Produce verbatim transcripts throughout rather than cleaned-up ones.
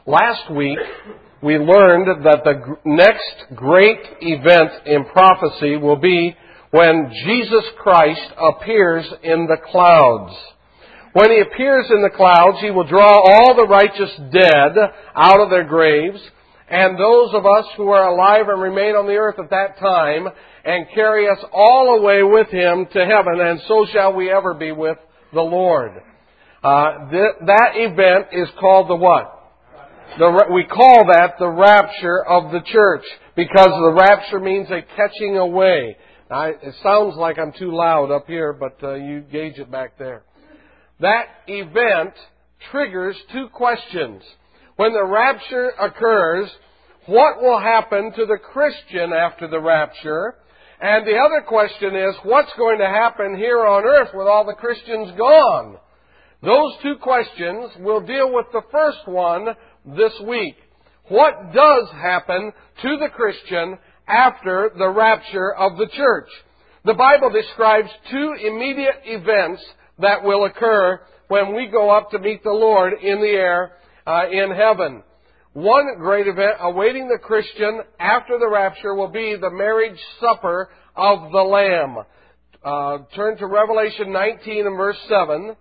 Last week, we learned that the next great event in prophecy will be when Jesus Christ appears in the clouds. When He appears in the clouds, He will draw all the righteous dead out of their graves, and those of us who are alive and remain on the earth at that time, and carry us all away with Him to heaven, and so shall we ever be with the Lord. Uh, th- that event is called the what? The, we call that the rapture of the church, because the rapture means a catching away. Now, it sounds like I'm too loud up here, but uh, you gauge it back there. That event triggers two questions. When the rapture occurs, what will happen to the Christian after the rapture? And the other question is, what's going to happen here on earth with all the Christians gone? Those two questions, we'll deal with the first one this week. What does happen to the Christian after the rapture of the church? The Bible describes two immediate events that will occur when we go up to meet the Lord in the air uh, in heaven. One great event awaiting the Christian after the rapture will be the marriage supper of the Lamb. Uh, turn to Revelation nineteen and verse seven.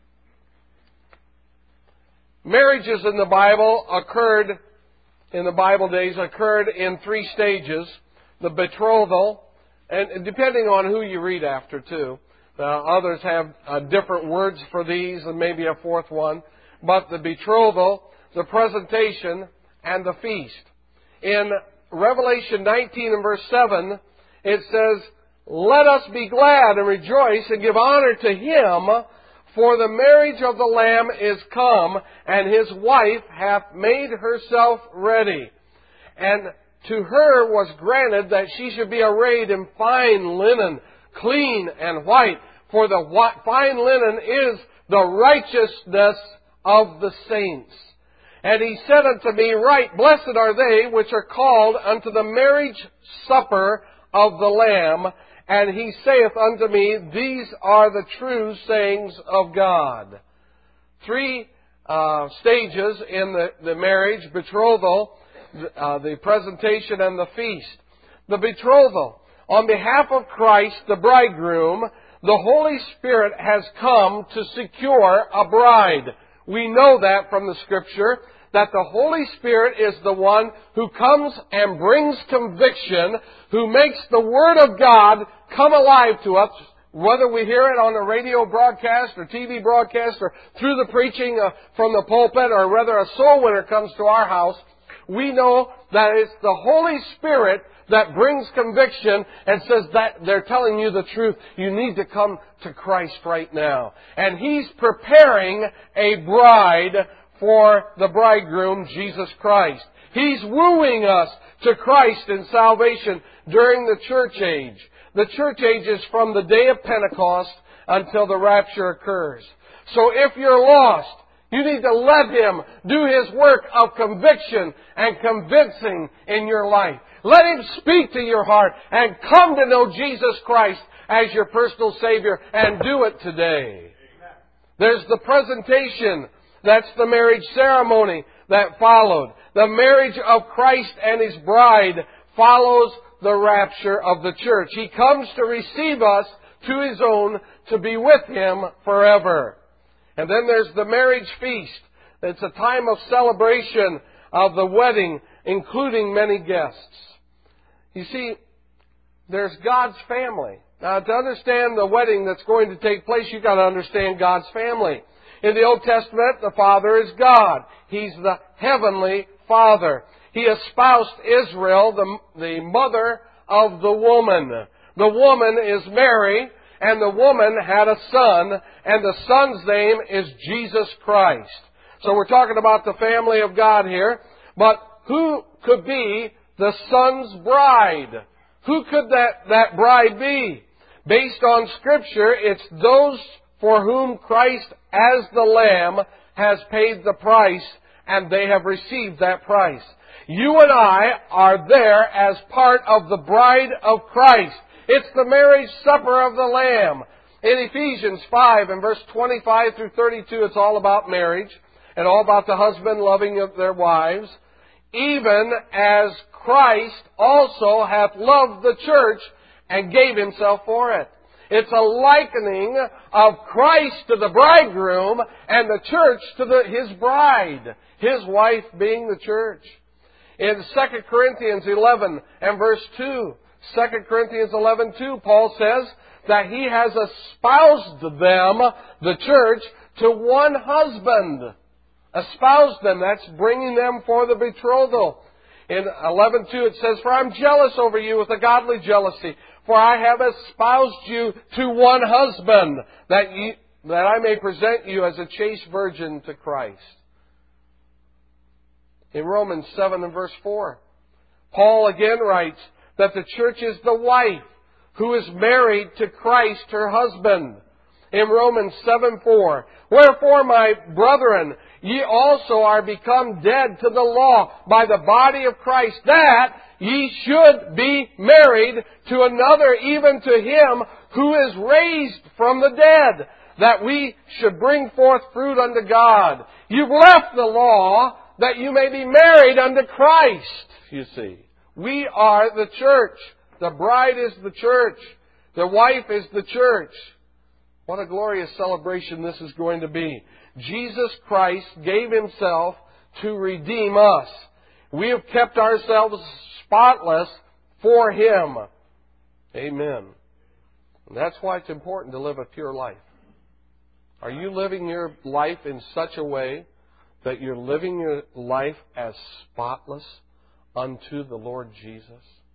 Marriages in the Bible occurred, in the Bible days, occurred in three stages. The betrothal, and depending on who you read after, too. Uh, others have uh, different words for these, and maybe a fourth one. But the betrothal, the presentation, and the feast. In Revelation nineteen and verse seven, it says, "Let us be glad and rejoice and give honor to Him, for the marriage of the Lamb is come, and His wife hath made herself ready. And to her was granted that she should be arrayed in fine linen, clean and white, for the fine linen is the righteousness of the saints. And He said unto me, Right, blessed are they which are called unto the marriage supper of the Lamb. And He saith unto me, These are the true sayings of God." Three uh, stages in the, the marriage: betrothal, uh, the presentation, and the feast. The betrothal. On behalf of Christ, the bridegroom, the Holy Spirit has come to secure a bride. We know that from the Scripture, that the Holy Spirit is the one who comes and brings conviction, who makes the Word of God come alive to us, whether we hear it on a radio broadcast or T V broadcast or through the preaching uh, from the pulpit, or whether a soul winner comes to our house. We know that it's the Holy Spirit that brings conviction and says that they're telling you the truth. You need to come to Christ right now. And He's preparing a bride for the bridegroom, Jesus Christ. He's wooing us to Christ in salvation during the church age. The church age is from the day of Pentecost until the rapture occurs. So if you're lost, you need to let Him do His work of conviction and convincing in your life. Let Him speak to your heart and come to know Jesus Christ as your personal Savior, and do it today. There's the presentation. That's the marriage ceremony that followed. The marriage of Christ and His bride follows the rapture of the church. He comes to receive us to His own, to be with Him forever. And then there's the marriage feast. It's a time of celebration of the wedding, including many guests. You see, there's God's family. Now, to understand the wedding that's going to take place, you've got to understand God's family. In the Old Testament, the Father is God. He's the Heavenly Father. He espoused Israel, the, the mother of the woman. The woman is Mary, and the woman had a son, and the son's name is Jesus Christ. So we're talking about the family of God here. But who could be the son's bride? Who could that, that bride be? Based on Scripture, it's those for whom Christ as the Lamb has paid the price, and they have received that price. You and I are there as part of the bride of Christ. It's the marriage supper of the Lamb. In Ephesians five and verse twenty-five through thirty-two, it's all about marriage. and all about the husband loving of their wives, even as Christ also hath loved the church and gave himself for it. It's a likening of Christ to the bridegroom and the church to the, his bride, his wife being the church. In Second Corinthians eleven and verse two, Second Corinthians eleven two, Paul says that he has espoused them, the church, to one husband. Espoused them, that's bringing them for the betrothal. In eleven two it says, "For I am jealous over you with a godly jealousy, for I have espoused you to one husband, that, you, that I may present you as a chaste virgin to Christ." In Romans seven and verse four, Paul again writes that the church is the wife who is married to Christ, her husband. In Romans seven four, "Wherefore, my brethren, ye also are become dead to the law by the body of Christ, that ye should be married to another, even to him who is raised from the dead, that we should bring forth fruit unto God." You've left the law that you may be married unto Christ, you see. We are the church. The bride is the church. The wife is the church. What a glorious celebration this is going to be. Jesus Christ gave Himself to redeem us. We have kept ourselves spotless for Him. Amen. And that's why it's important to live a pure life. Are you living your life in such a way that you're living your life as spotless unto the Lord Jesus?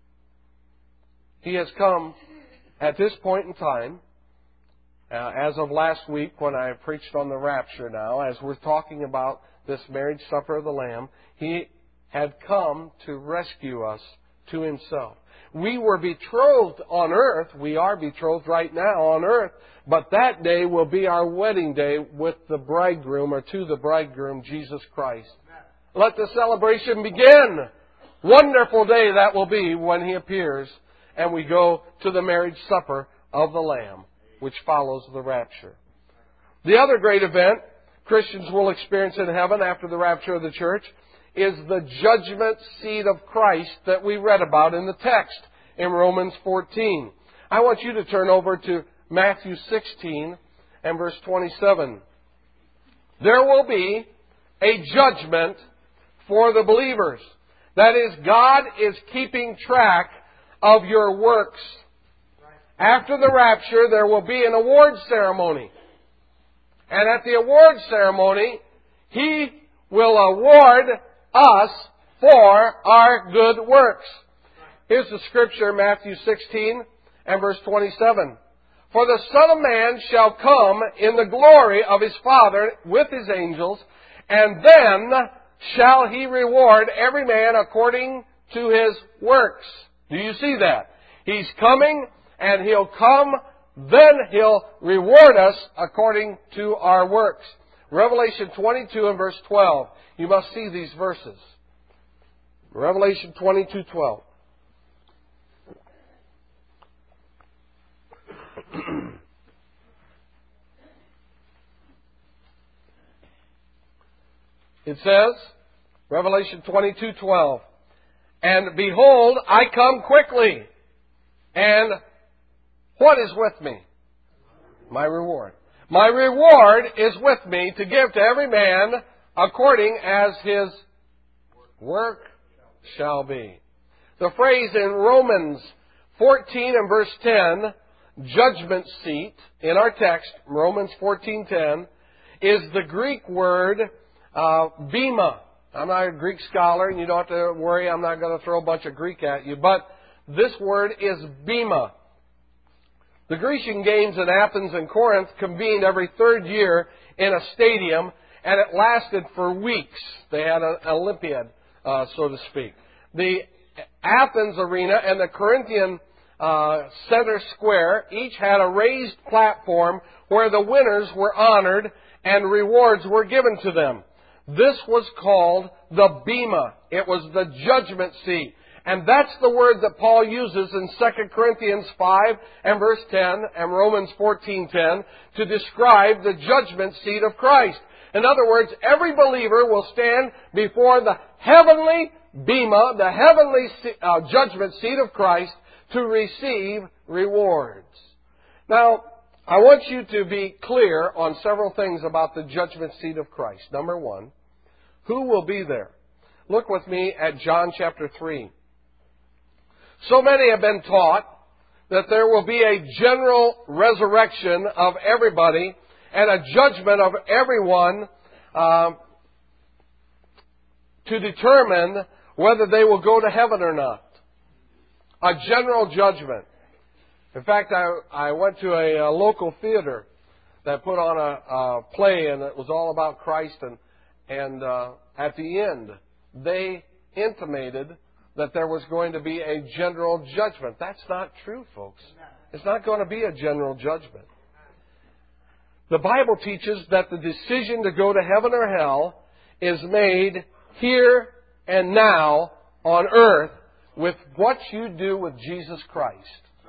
He has come at this point in time, uh, as of last week when I preached on the rapture now, as we're talking about this marriage supper of the Lamb, He had come to rescue us to Himself. We were betrothed on earth. We are betrothed right now on earth. But that day will be our wedding day with the bridegroom, or to the bridegroom, Jesus Christ. Let the celebration begin. Wonderful day that will be when He appears and we go to the marriage supper of the Lamb, which follows the rapture. The other great event Christians will experience in heaven after the rapture of the church is the judgment seat of Christ that we read about in the text in Romans fourteen. I want you to turn over to Matthew sixteen and verse twenty-seven. There will be a judgment for the believers. That is, God is keeping track of your works. After the rapture, there will be an award ceremony. And at the award ceremony, He will award us for our good works. Here's the scripture, Matthew sixteen and verse twenty-seven. "For the Son of Man shall come in the glory of His Father with His angels, and then shall He reward every man according to his works." Do you see that? He's coming, and He'll come, then He'll reward us according to our works. Revelation twenty-two and verse twelve. You must see these verses. Revelation twenty-two twelve. It says, Revelation twenty-two twelve, "And behold, I come quickly, and what is with me? My reward. My reward is with me to give to every man according as his work shall be." The phrase in Romans fourteen and verse ten, judgment seat, in our text, Romans fourteen ten, is the Greek word uh, bema. I'm not a Greek scholar, and you don't have to worry, I'm not going to throw a bunch of Greek at you, but this word is bema. The Grecian Games in Athens and Corinth convened every third year in a stadium, and it lasted for weeks. They had an Olympiad, uh, so to speak. The Athens arena and the Corinthian uh, center square each had a raised platform where the winners were honored and rewards were given to them. This was called the bema. It was the judgment seat. And that's the word that Paul uses in Second Corinthians five and verse ten and Romans fourteen ten to describe the judgment seat of Christ. In other words, every believer will stand before the heavenly bema, the heavenly uh, judgment seat of Christ, to receive rewards. Now, I want you to be clear on several things about the judgment seat of Christ. Number one, who will be there? Look with me at John chapter three. So many have been taught that there will be a general resurrection of everybody and a judgment of everyone uh, to determine whether they will go to heaven or not. A general judgment. In fact, I, I went to a, a local theater that put on a, a play, and it was all about Christ. And, and uh, at the end, they intimated that there was going to be a general judgment. That's not true, folks. It's not going to be a general judgment. The Bible teaches that the decision to go to heaven or hell is made here and now on earth with what you do with Jesus Christ.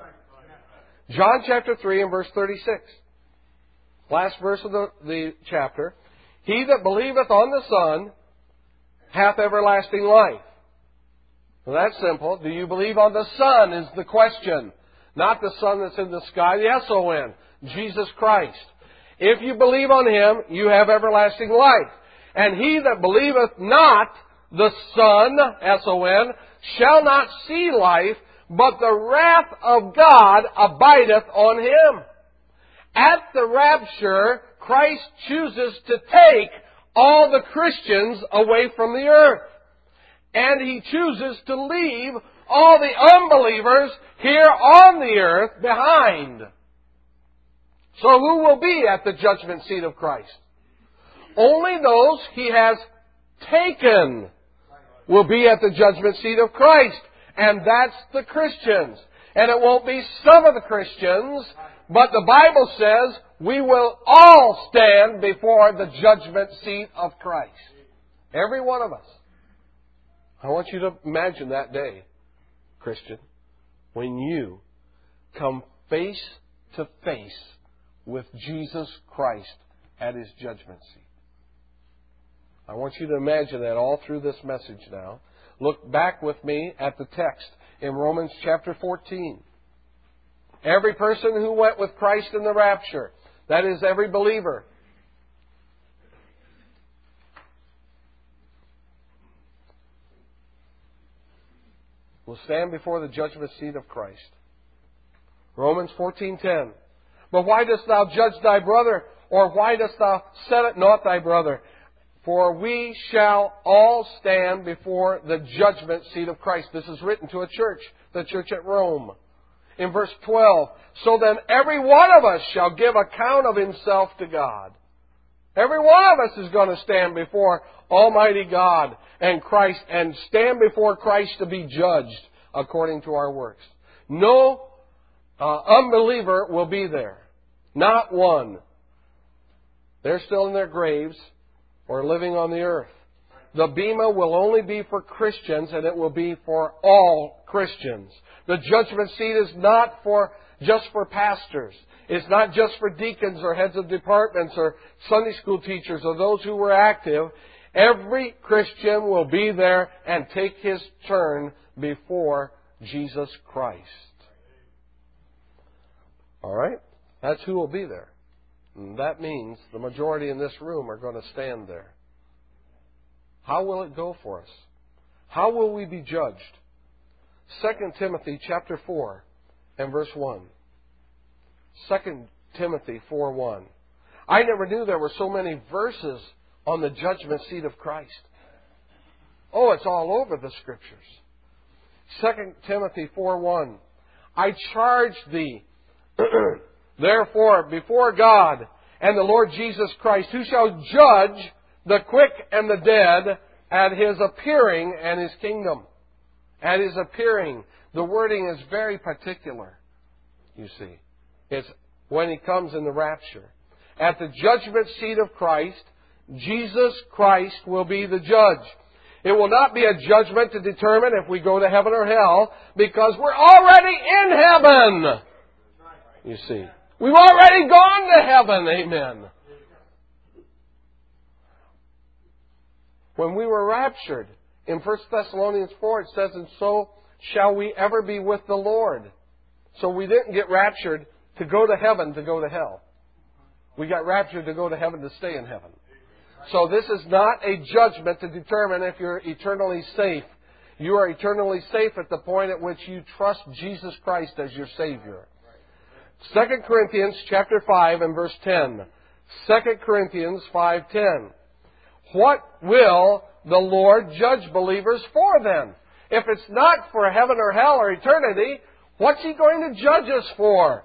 John chapter three and verse thirty-six. Last verse of the, the chapter. He that believeth on the Son hath everlasting life. Well, that's simple. Do you believe on the Son is the question. Not the sun that's in the sky, the S O N, Jesus Christ. If you believe on Him, you have everlasting life. And he that believeth not the Son, S O N, shall not see life, but the wrath of God abideth on him. At the rapture, Christ chooses to take all the Christians away from the earth. And He chooses to leave all the unbelievers here on the earth behind. So who will be at the judgment seat of Christ? Only those He has taken will be at the judgment seat of Christ. And that's the Christians. And it won't be some of the Christians, but the Bible says we will all stand before the judgment seat of Christ. Every one of us. I want you to imagine that day, Christian, when you come face to face with Jesus Christ at His judgment seat. I want you to imagine that all through this message now. Look back with me at the text in Romans chapter fourteen. Every person who went with Christ in the rapture, that is every believer, will stand before the judgment seat of Christ. Romans fourteen ten. But why dost thou judge thy brother? Or why dost thou set it not thy brother? For we shall all stand before the judgment seat of Christ. This is written to a church, the church at Rome. In verse twelve, so then every one of us shall give account of himself to God. Every one of us is going to stand before Almighty God and Christ and stand before Christ to be judged according to our works. No uh, unbeliever will be there. Not one. They're still in their graves or living on the earth. The bema will only be for Christians, and it will be for all Christians. The judgment seat is not for just for pastors. It's not just for deacons or heads of departments or Sunday school teachers or those who were active. Every Christian will be there and take his turn before Jesus Christ. All right? That's who will be there. And that means the majority in this room are going to stand there. How will it go for us? How will we be judged? Second Timothy chapter four and verse one. Second Timothy four one. I never knew there were so many verses on the judgment seat of Christ. Oh, it's all over the Scriptures. Second Timothy four one. I charge thee, therefore, before God and the Lord Jesus Christ, who shall judge the quick and the dead at His appearing and His kingdom. At His appearing. The wording is very particular, you see. It's when He comes in the rapture. At the judgment seat of Christ, Jesus Christ will be the judge. It will not be a judgment to determine if we go to heaven or hell, because we're already in heaven. You see. We've already gone to heaven. Amen. when we were raptured. In First Thessalonians four, it says, and so shall we ever be with the Lord. So we didn't get raptured to go to heaven to go to hell. We got raptured to go to heaven to stay in heaven. So this is not a judgment to determine if you're eternally safe. You are eternally safe at the point at which you trust Jesus Christ as your Savior. Second Corinthians chapter five and verse ten. Second Corinthians five ten. What will the Lord judge believers for then? If it's not for heaven or hell or eternity, what's He going to judge us for?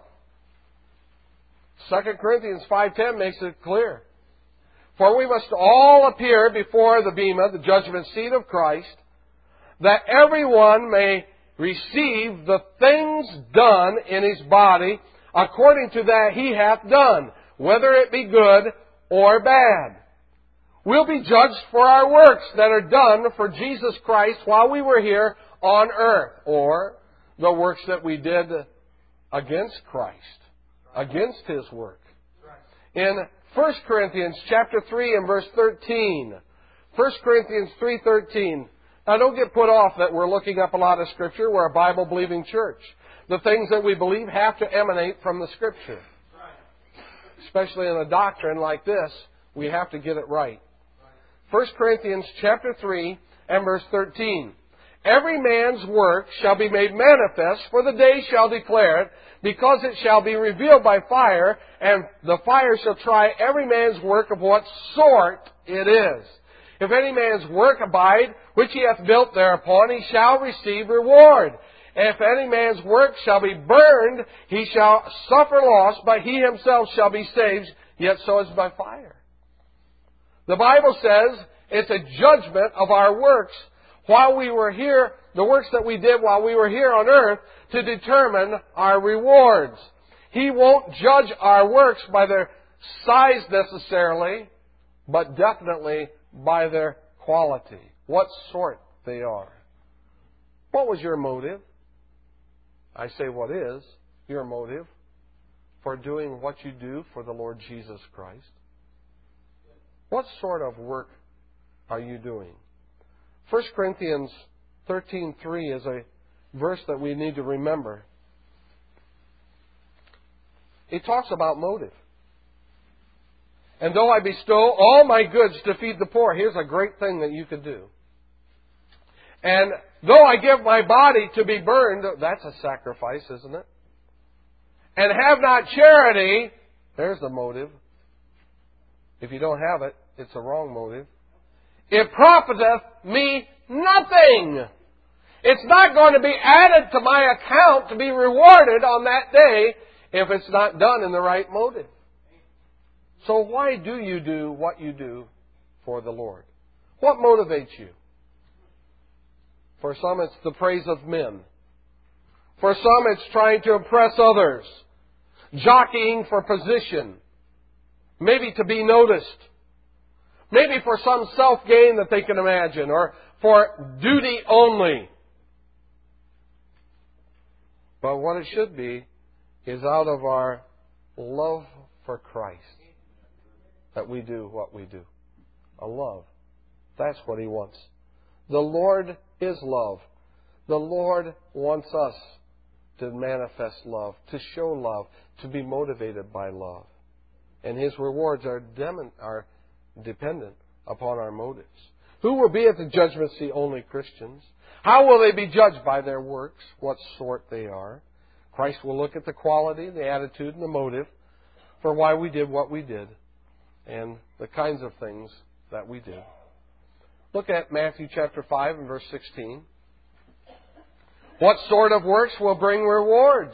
Second Corinthians five ten makes it clear. For we must all appear before the bema, the judgment seat of Christ, that everyone may receive the things done in his body according to that he hath done, whether it be good or bad. We'll be judged for our works that are done for Jesus Christ while we were here on earth, or the works that we did against Christ, against His work. In First Corinthians chapter three and verse thirteen, First Corinthians three thirteen. Now don't get put off that we're looking up a lot of Scripture. We're a Bible-believing church. The things that we believe have to emanate from the Scripture. Especially in a doctrine like this, we have to get it right. First Corinthians chapter three and verse thirteen. Every man's work shall be made manifest, for the day shall declare it, because it shall be revealed by fire, and the fire shall try every man's work of what sort it is. If any man's work abide, which he hath built thereupon, he shall receive reward. And if any man's work shall be burned, he shall suffer loss, but he himself shall be saved, yet so is by fire. The Bible says it's a judgment of our works while we were here, the works that we did while we were here on earth, to determine our rewards. He won't judge our works by their size necessarily, but definitely by their quality, what sort they are. What was your motive? I say what is your motive for doing what you do for the Lord Jesus Christ? What sort of work are you doing? First Corinthians thirteen three is a verse that we need to remember. It talks about motive. And though I bestow all my goods to feed the poor, here's a great thing that you could do. And though I give my body to be burned, that's a sacrifice, isn't it? And have not charity, there's the motive. If you don't have it, it's a wrong motive. It profiteth me nothing. It's not going to be added to my account to be rewarded on that day if it's not done in the right motive. So why do you do what you do for the Lord? What motivates you? For some, it's the praise of men. For some, it's trying to impress others. Jockeying for position. Maybe to be noticed. Maybe for some self-gain that they can imagine. Or for duty only. But what it should be is out of our love for Christ that we do what we do. A love. That's what He wants. The Lord is love. The Lord wants us to manifest love, to show love, to be motivated by love. And His rewards are, dem- are dependent upon our motives. Who will be at the judgment seat? Only Christians. How will they be judged? By their works, what sort they are. Christ will look at the quality, the attitude, and the motive for why we did what we did and the kinds of things that we did. Look at Matthew chapter five and verse sixteen. What sort of works will bring rewards?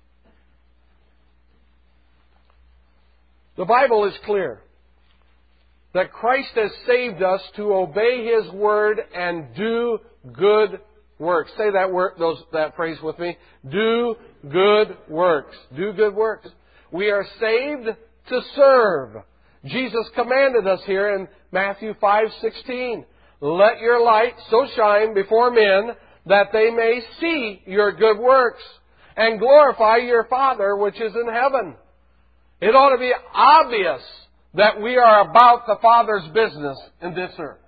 The Bible is clear that Christ has saved us to obey His word and do good works. Say that word, those, that phrase with me. Do good works. Do good works. We are saved to serve. Jesus commanded us here in Matthew five sixteen. Let your light so shine before men that they may see your good works and glorify your Father which is in heaven. It ought to be obvious that we are about the Father's business in this earth.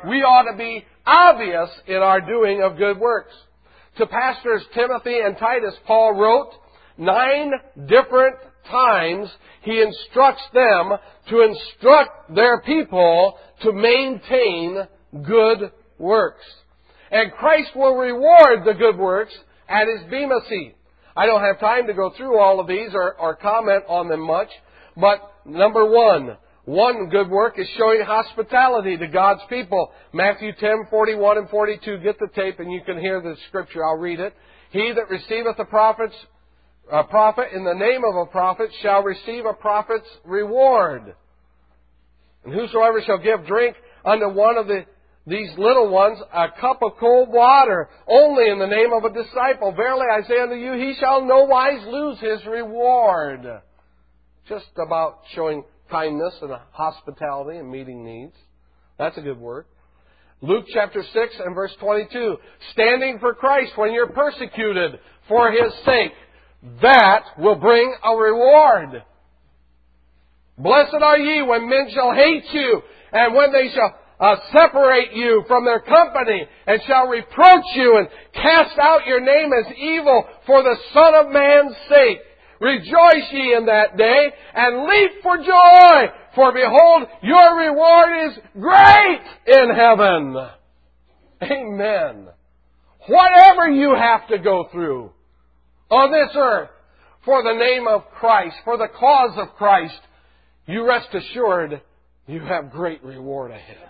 We ought to be obvious in our doing of good works. To pastors Timothy and Titus, Paul wrote, nine different times he instructs them to instruct their people to maintain good works. And Christ will reward the good works at His Bema seat. I don't have time to go through all of these or, or comment on them much, but number one, one good work is showing hospitality to God's people. Matthew ten, forty-one and forty-two. Get the tape and you can hear the scripture. I'll read it. He that receiveth a prophet's a prophet in the name of a prophet shall receive a prophet's reward. And whosoever shall give drink unto one of the these little ones a cup of cold water only in the name of a disciple, verily I say unto you, he shall no wise lose his reward. Just about showing kindness and hospitality and meeting needs. That's a good work. Luke chapter six and verse twenty-two. Standing for Christ when you're persecuted for His sake, that will bring a reward. Blessed are ye when men shall hate you, and when they shall uh, separate you from their company, and shall reproach you, and cast out your name as evil for the Son of Man's sake. Rejoice ye in that day, and leap for joy, for behold, your reward is great in heaven. Amen. Whatever you have to go through on this earth for the name of Christ, for the cause of Christ, you rest assured you have great reward ahead.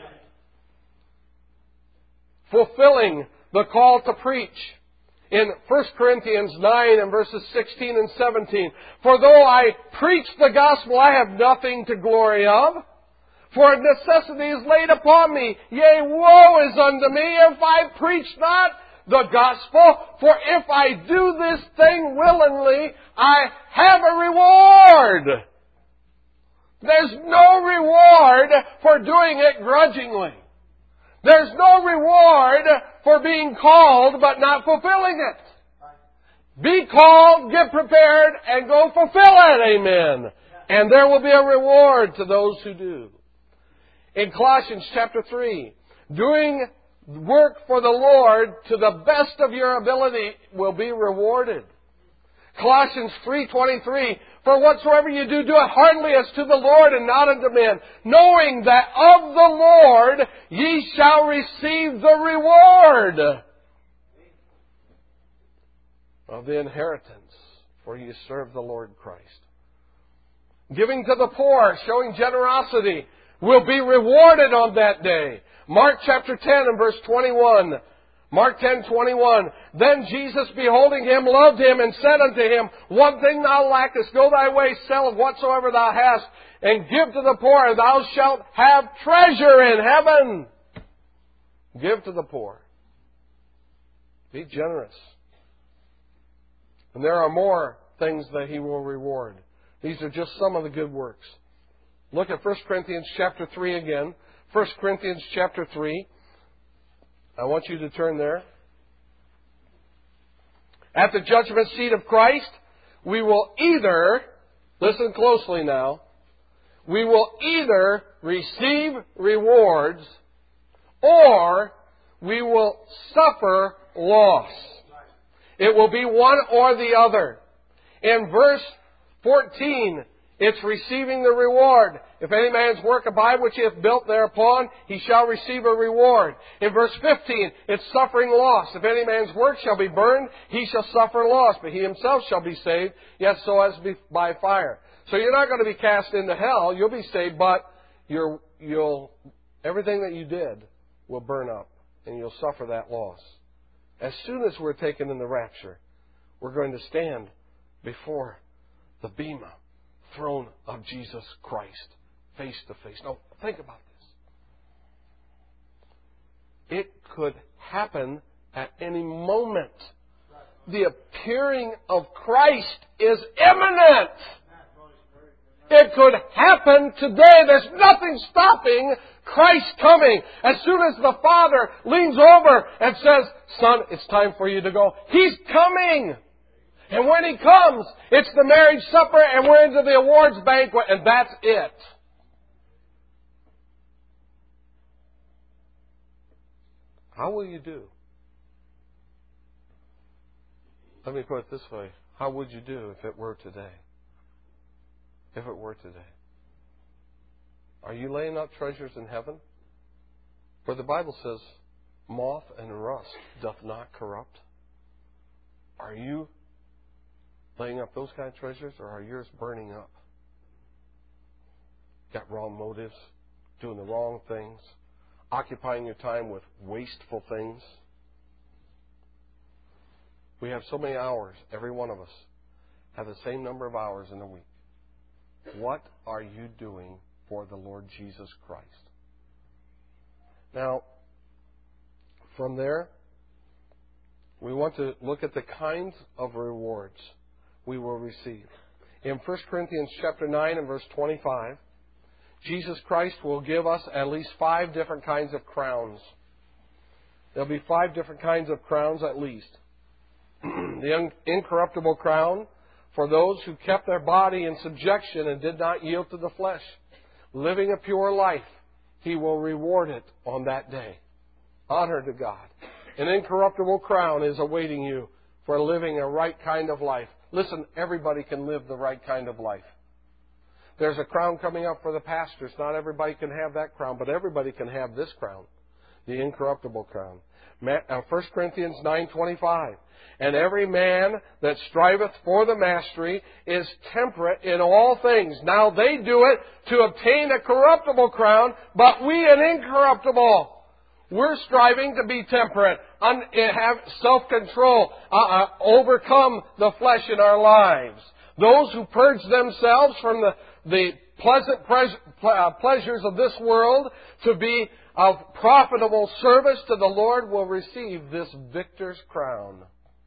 Fulfilling the call to preach. In First Corinthians nine and verses sixteen and seventeen, for though I preach the gospel, I have nothing to glory of. For necessity is laid upon me. Yea, woe is unto me if I preach not the gospel. For if I do this thing willingly, I have a reward. There's no reward for doing it grudgingly. There's no reward for being called but not fulfilling it. Be called, get prepared, and go fulfill it. Amen. And there will be a reward to those who do. In Colossians chapter three, doing work for the Lord to the best of your ability will be rewarded. Colossians three twenty-three, for whatsoever you do, do it heartily as to the Lord and not unto men, knowing that of the Lord ye shall receive the reward of the inheritance, for ye serve the Lord Christ. Giving to the poor, showing generosity, will be rewarded on that day. Mark chapter ten and verse twenty-one. Mark ten twenty-one. Then Jesus, beholding him, loved him, and said unto him, one thing thou lackest, go thy way, sell whatsoever thou hast, and give to the poor, and thou shalt have treasure in heaven. Give to the poor. Be generous. And there are more things that He will reward. These are just some of the good works. Look at First Corinthians chapter three again. First Corinthians chapter three. I want you to turn there. At the judgment seat of Christ, we will either, listen closely now, we will either receive rewards or we will suffer loss. It will be one or the other. In verse fourteen, it's receiving the reward. If any man's work abide which he hath built thereupon, he shall receive a reward. In verse fifteen, it's suffering loss. If any man's work shall be burned, he shall suffer loss, but he himself shall be saved, yet so as be by fire. So you're not going to be cast into hell. You'll be saved, but you're, you'll everything that you did will burn up, and you'll suffer that loss. As soon as we're taken in the rapture, we're going to stand before the Bema throne of Jesus Christ, face to face. Now, think about this. It could happen at any moment. The appearing of Christ is imminent. It could happen today. There's nothing stopping Christ coming. As soon as the Father leans over and says, Son, it's time for you to go, He's coming. And when He comes, it's the marriage supper and we're into the awards banquet, and that's it. How will you do? Let me put it this way. How would you do if it were today? If it were today. Are you laying up treasures in heaven? Where the Bible says, moth and rust doth not corrupt. Are you laying up those kind of treasures, or are yours burning up? Got wrong motives, doing the wrong things, occupying your time with wasteful things. We have so many hours, every one of us have the same number of hours in a week. What are you doing for the Lord Jesus Christ? Now, from there, we want to look at the kinds of rewards we will receive. In First Corinthians chapter nine and verse twenty-five, Jesus Christ will give us at least five different kinds of crowns. There'll be five different kinds of crowns at least. The incorruptible crown for those who kept their body in subjection and did not yield to the flesh, living a pure life. He will reward it on that day. Honor to God. An incorruptible crown is awaiting you for living a right kind of life. Listen, everybody can live the right kind of life. There's a crown coming up for the pastors. Not everybody can have that crown, but everybody can have this crown, the incorruptible crown. First Corinthians nine twenty-five. And every man that striveth for the mastery is temperate in all things. Now they do it to obtain a corruptible crown, but we an incorruptible. We're striving to be temperate, un- have self-control, uh, uh, overcome the flesh in our lives. Those who purge themselves from the, the pleasant pres- uh, pleasures of this world to be of profitable service to the Lord will receive this victor's crown.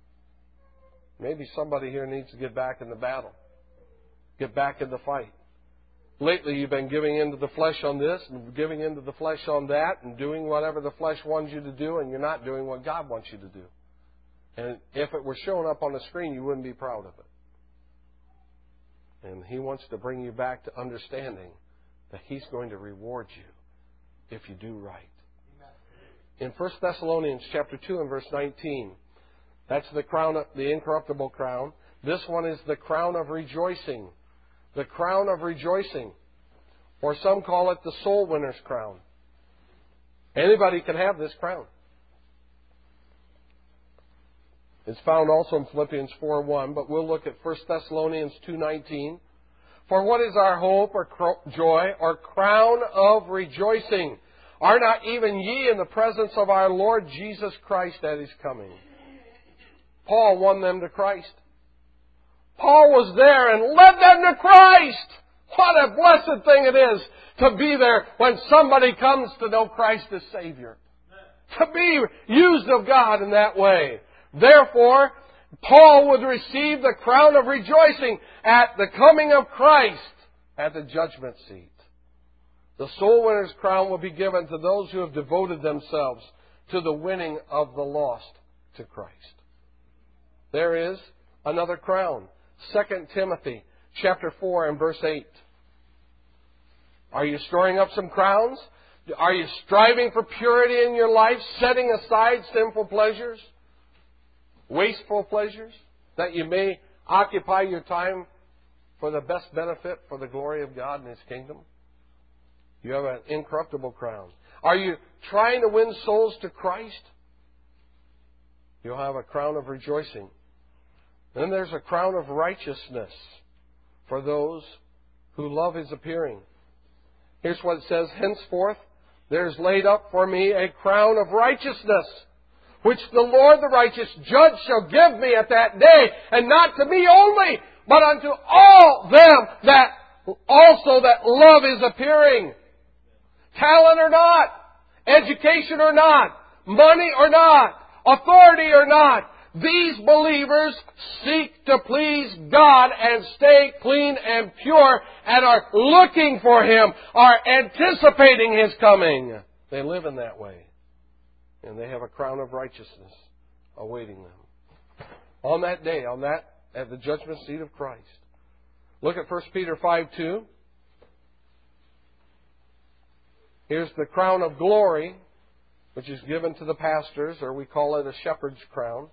Maybe somebody here needs to get back in the battle. Get back in the fight. Lately you've been giving into the flesh on this and giving into the flesh on that and doing whatever the flesh wants you to do, and you're not doing what God wants you to do. And if it were showing up on the screen, you wouldn't be proud of it. And He wants to bring you back to understanding that He's going to reward you if you do right. In First Thessalonians chapter two and verse nineteen, that's the crown, of, the incorruptible crown. This one is the crown of rejoicing. The crown of rejoicing. Or some call it the soul winner's crown. Anybody can have this crown. It's found also in Philippians four one, but we'll look at First Thessalonians two nineteen. For what is our hope or joy or crown of rejoicing? Are not even ye in the presence of our Lord Jesus Christ at His coming? Paul won them to Christ. Paul was there and led them to Christ. What a blessed thing it is to be there when somebody comes to know Christ as Savior. To be used of God in that way. Therefore, Paul would receive the crown of rejoicing at the coming of Christ at the judgment seat. The soul winner's crown will be given to those who have devoted themselves to the winning of the lost to Christ. There is another crown. Second Timothy chapter four and verse eight. Are you storing up some crowns? Are you striving for purity in your life, setting aside sinful pleasures, wasteful pleasures, that you may occupy your time for the best benefit for the glory of God and His kingdom? You have an incorruptible crown. Are you trying to win souls to Christ? You'll have a crown of rejoicing. Then there's a crown of righteousness for those who love His appearing. Here's what it says, henceforth there is laid up for me a crown of righteousness, which the Lord the righteous judge shall give me at that day, and not to me only, but unto all them that also that love His appearing. Talent or not, education or not, money or not, authority or not, these believers seek to please God and stay clean and pure and are looking for Him, are anticipating His coming. They live in that way. And they have a crown of righteousness awaiting them. On that day, on that, at the judgment seat of Christ. Look at First Peter five two. Here's the crown of glory which is given to the pastors, or we call it a shepherd's crown.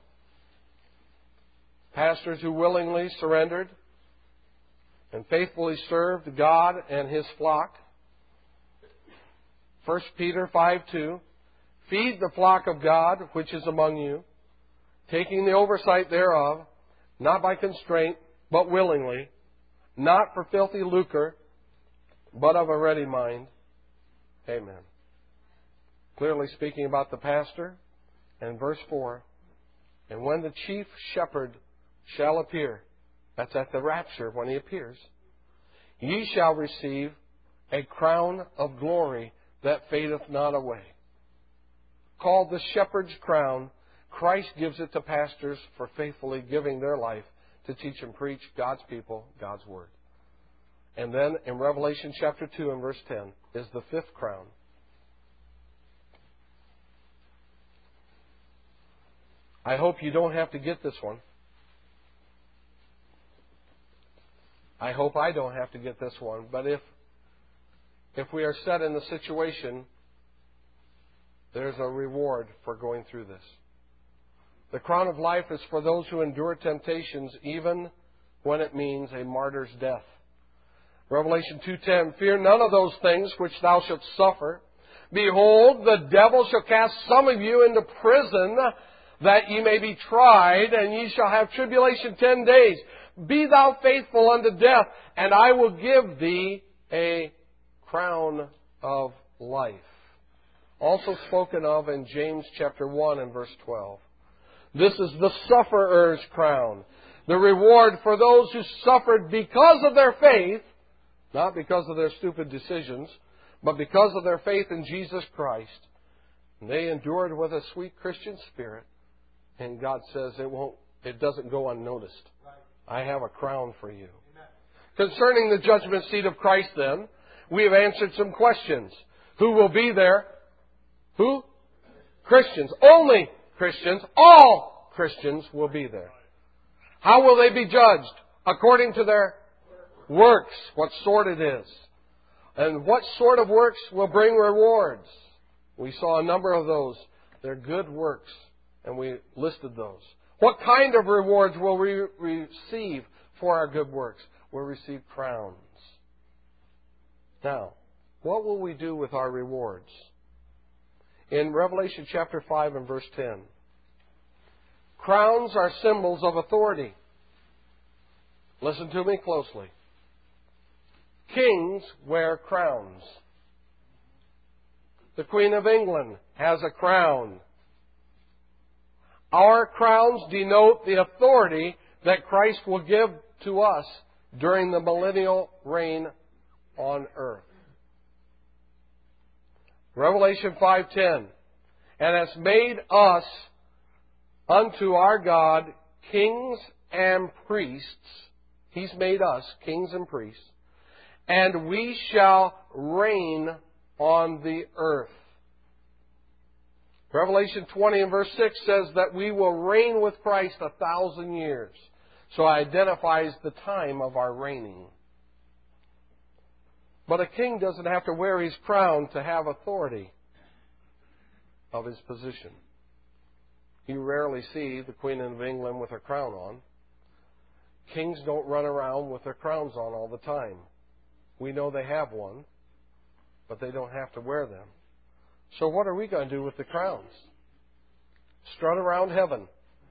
Pastors who willingly surrendered and faithfully served God and His flock. First Peter five two, feed the flock of God which is among you, taking the oversight thereof, not by constraint, but willingly, not for filthy lucre, but of a ready mind. Amen. Clearly speaking about the pastor. And verse four, and when the chief shepherd shall appear, that's at the rapture when He appears, ye shall receive a crown of glory that fadeth not away. Called the shepherd's crown, Christ gives it to pastors for faithfully giving their life to teach and preach God's people, God's Word. And then in Revelation chapter two and verse ten is the fifth crown. I hope you don't have to get this one. I hope I don't have to get this one. But if if we are set in the situation, there's a reward for going through this. The crown of life is for those who endure temptations, even when it means a martyr's death. Revelation two ten, fear none of those things which thou shalt suffer. Behold, the devil shall cast some of you into prison, that ye may be tried, and ye shall have tribulation ten days. Be thou faithful unto death, and I will give thee a crown of life. Also spoken of in James chapter one and verse twelve. This is the sufferer's crown. The reward for those who suffered because of their faith, not because of their stupid decisions, but because of their faith in Jesus Christ. And they endured with a sweet Christian spirit. And God says it won't, it doesn't go unnoticed. I have a crown for you. Amen. Concerning the judgment seat of Christ then, we have answered some questions. Who will be there? Who? Christians. Only Christians. All Christians will be there. How will they be judged? According to their works. What sort it is. And what sort of works will bring rewards? We saw a number of those. They're good works. And we listed those. What kind of rewards will we receive for our good works? We'll receive crowns. Now, what will we do with our rewards? In Revelation chapter five and verse ten, crowns are symbols of authority. Listen to me closely. Kings wear crowns. The Queen of England has a crown. Our crowns denote the authority that Christ will give to us during the millennial reign on earth. Revelation five ten, and has made us unto our God kings and priests. He's made us kings and priests. And we shall reign on the earth. Revelation twenty and verse six says that we will reign with Christ a thousand years. So it identifies the time of our reigning. But a king doesn't have to wear his crown to have authority of his position. You rarely see the Queen of England with her crown on. Kings don't run around with their crowns on all the time. We know they have one, but they don't have to wear them. So what are we going to do with the crowns? Strut around heaven.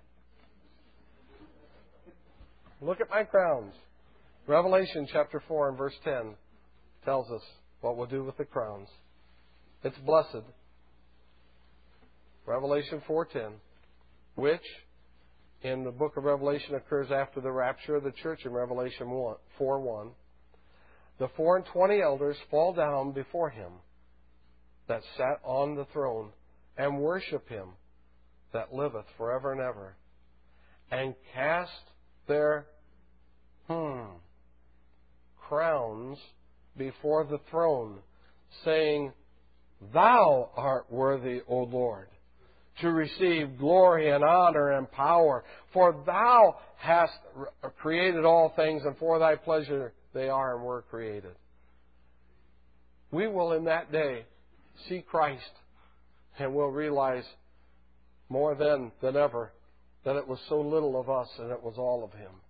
Look at my crowns. Revelation chapter four and verse ten tells us what we'll do with the crowns. It's blessed. Revelation four ten, which in the book of Revelation occurs after the rapture of the church in Revelation four one. The four and twenty elders fall down before Him that sat on the throne and worship Him that liveth forever and ever, and cast their hmm, crowns before the throne, saying, Thou art worthy, O Lord, to receive glory and honor and power, for Thou hast created all things, and for Thy pleasure they are and were created. We will in that day see Christ And we'll realize more then than ever that it was so little of us and it was all of Him.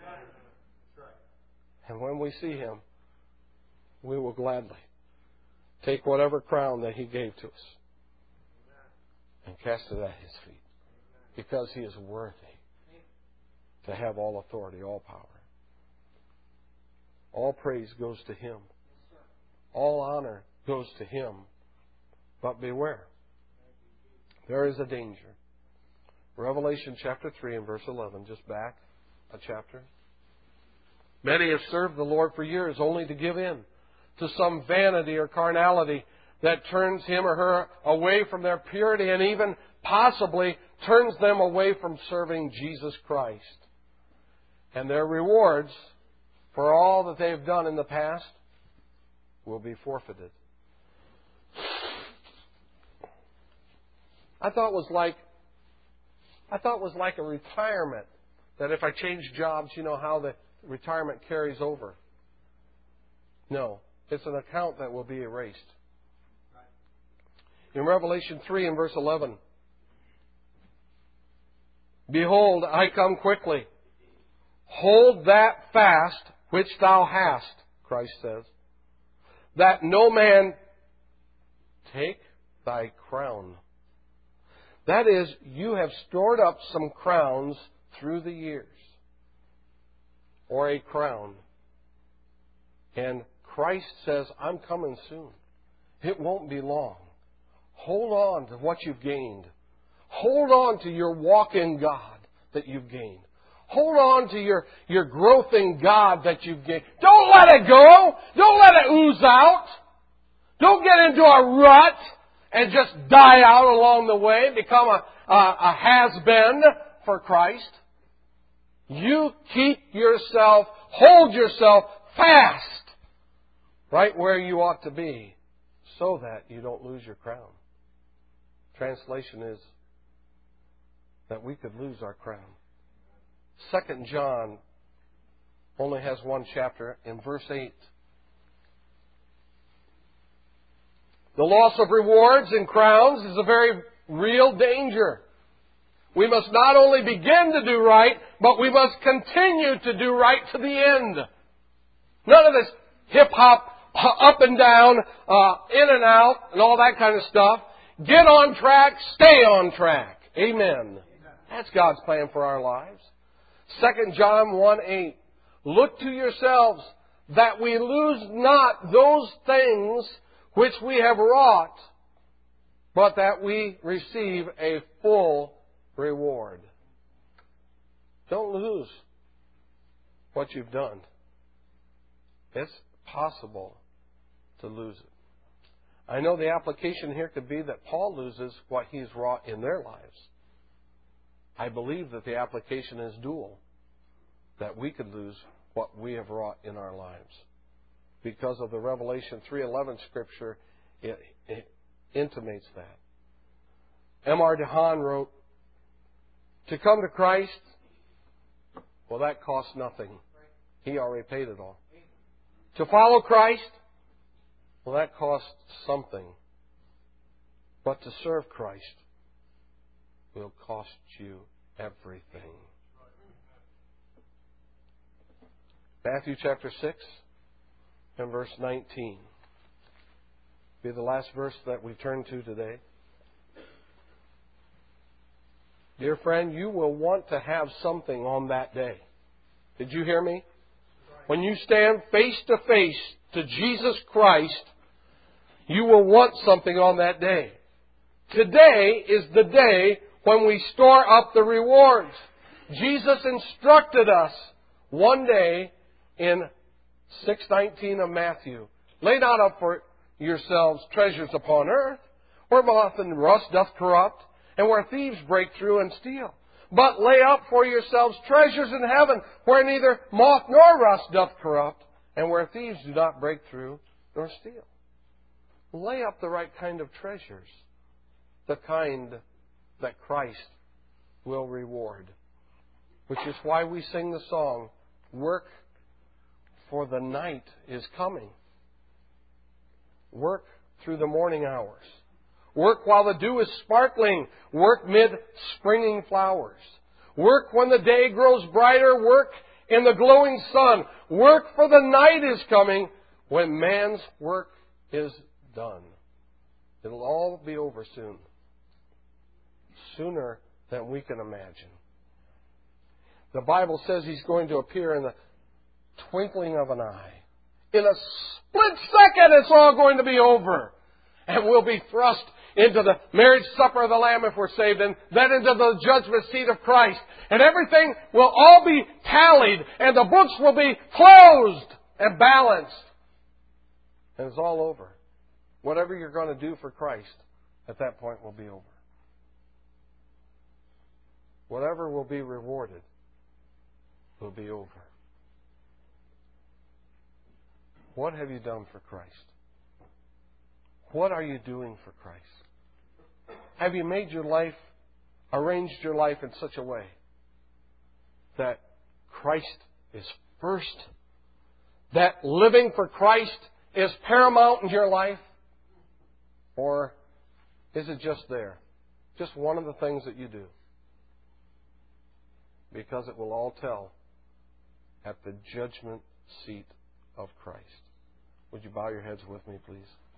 And when we see Him, we will gladly take whatever crown that He gave to us and cast it at His feet. Because He is worthy to have all authority, all power. All praise goes to Him. All honor goes to Him. But beware. There is a danger. Revelation chapter three and verse eleven, just back a chapter. Many have served the Lord for years only to give in to some vanity or carnality that turns him or her away from their purity and even possibly turns them away from serving Jesus Christ. And their rewards for all that they've done in the past will be forfeited. I thought it was like I thought it was like a retirement, that if I change jobs, you know how the retirement carries over. No, it's an account that will be erased. In Revelation three and verse eleven, behold, I come quickly. Hold that fast which thou hast, Christ says, that no man take thy crown. That is, you have stored up some crowns through the years, or a crown. And Christ says, I'm coming soon. It won't be long. Hold on to what you've gained. Hold on to your walk in God that you've gained. Hold on to your, your growth in God that you've gained. Don't let it go. Don't let it ooze out. Don't get into a rut and just die out along the way, become a, a, a has-been for Christ. You keep yourself, hold yourself fast right where you ought to be so that you don't lose your crown. Translation is that we could lose our crown. Second John only has one chapter in verse eight. The loss of rewards and crowns is a very real danger. We must not only begin to do right, but we must continue to do right to the end. None of this hip-hop, up and down, uh, in and out, and all that kind of stuff. Get on track, stay on track. Amen. That's God's plan for our lives. Second John one eight. Look to yourselves that we lose not those things which we have wrought, but that we receive a full reward. Don't lose what you've done. It's possible to lose it. I know the application here could be that Paul loses what he's wrought in their lives. I believe that the application is dual, that we could lose what we have wrought in our lives. Because of the Revelation three eleven scripture, it, it intimates that. M R DeHaan wrote, to come to Christ, well, that costs nothing. He already paid it all. To follow Christ, well, that costs something. But to serve Christ will cost you everything. Matthew chapter six and verse nineteen. Be the last verse that we turn to today. Dear friend, you will want to have something on that day. Did you hear me? When you stand face to face to Jesus Christ, you will want something on that day. Today is the day when we store up the rewards. Jesus instructed us one day in six nineteen of Matthew. Lay not up for yourselves treasures upon earth, where moth and rust doth corrupt, and where thieves break through and steal. But lay up for yourselves treasures in heaven, where neither moth nor rust doth corrupt, and where thieves do not break through nor steal. Lay up the right kind of treasures, the kind that Christ will reward. Which is why we sing the song, work, for the night is coming. Work through the morning hours. Work while the dew is sparkling. Work mid springing flowers. Work when the day grows brighter. Work in the glowing sun. Work, for the night is coming when man's work is done. It'll all be over soon. Sooner than we can imagine. The Bible says He's going to appear in the twinkling of an eye. In a split second, it's all going to be over. And we'll be thrust into the marriage supper of the Lamb if we're saved, and then into the judgment seat of Christ. And everything will all be tallied, and the books will be closed and balanced. And it's all over. Whatever you're going to do for Christ at that point will be over. Whatever will be rewarded will be over. What have you done for Christ? What are you doing for Christ? Have you made your life, arranged your life in such a way that Christ is first? That living for Christ is paramount in your life? Or is it just there? Just one of the things that you do? Because it will all tell at the judgment seat of Christ. Would you bow your heads with me, please?